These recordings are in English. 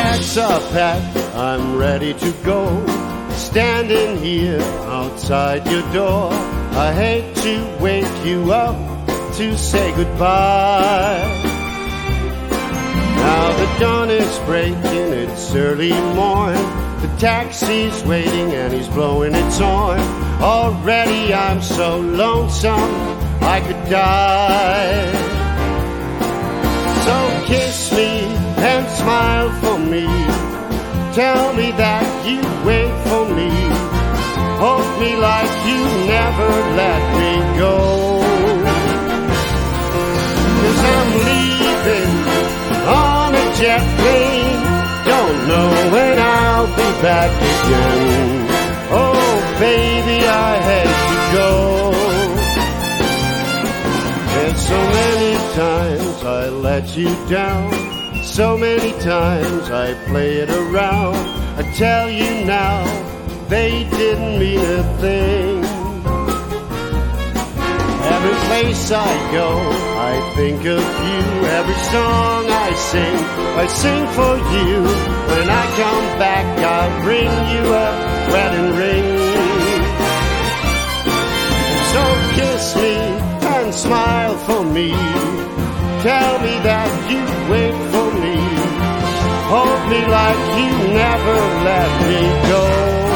bags are packed, I'm ready to go. Standing here outside your door, I hate to wake you up to say goodbye. Now the dawn is breaking, it's early morn. The taxi's waiting and he's blowing its horn. Already I'm so lonesome I could die. So kiss me and smile for me. Tell me that you wait for me. Hold me like you never let me go. 'Cause I'm leaving on a jet plane. Don't know when I'll be back again. Oh baby, I hate to go. And so many times I let you down. So many times I play it around. I tell you now, they didn't mean a thing. Every place I go, I think of you. Every song I sing for you. When I come back, I'll bring you a wedding ring. So kiss me and smile for me. Tell me that you wait for me. Hold me like you never let me go.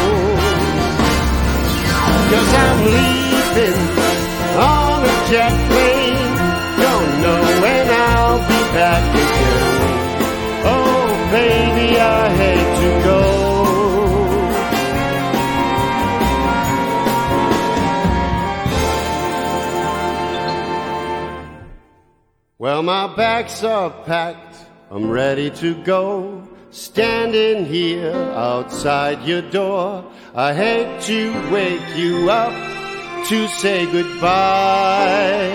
'Cause I'm leaving on a jet plane. Don't know when I'll be back again. Oh baby, I hate to go. Well, my bags are packed, I'm ready to go. Standing here outside your door, I hate to wake you up to say goodbye.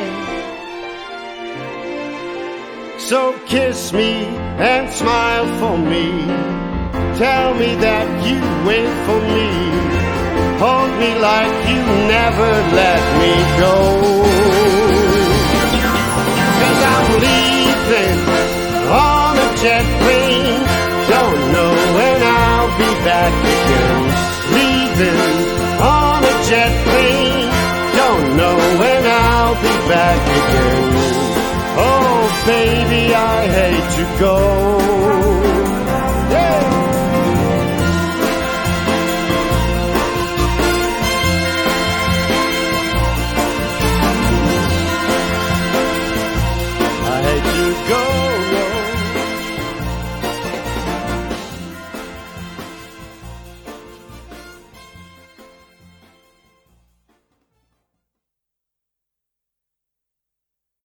So kiss me and smile for me. Tell me that you wait for me. Hold me like you never let me go. 'Cause I'm leaving on a jet plane. Don't know when I'll be back again. Leaving on a jet plane. Don't know when I'll be back again. Oh baby, I hate to go. Yeah. I hate to go.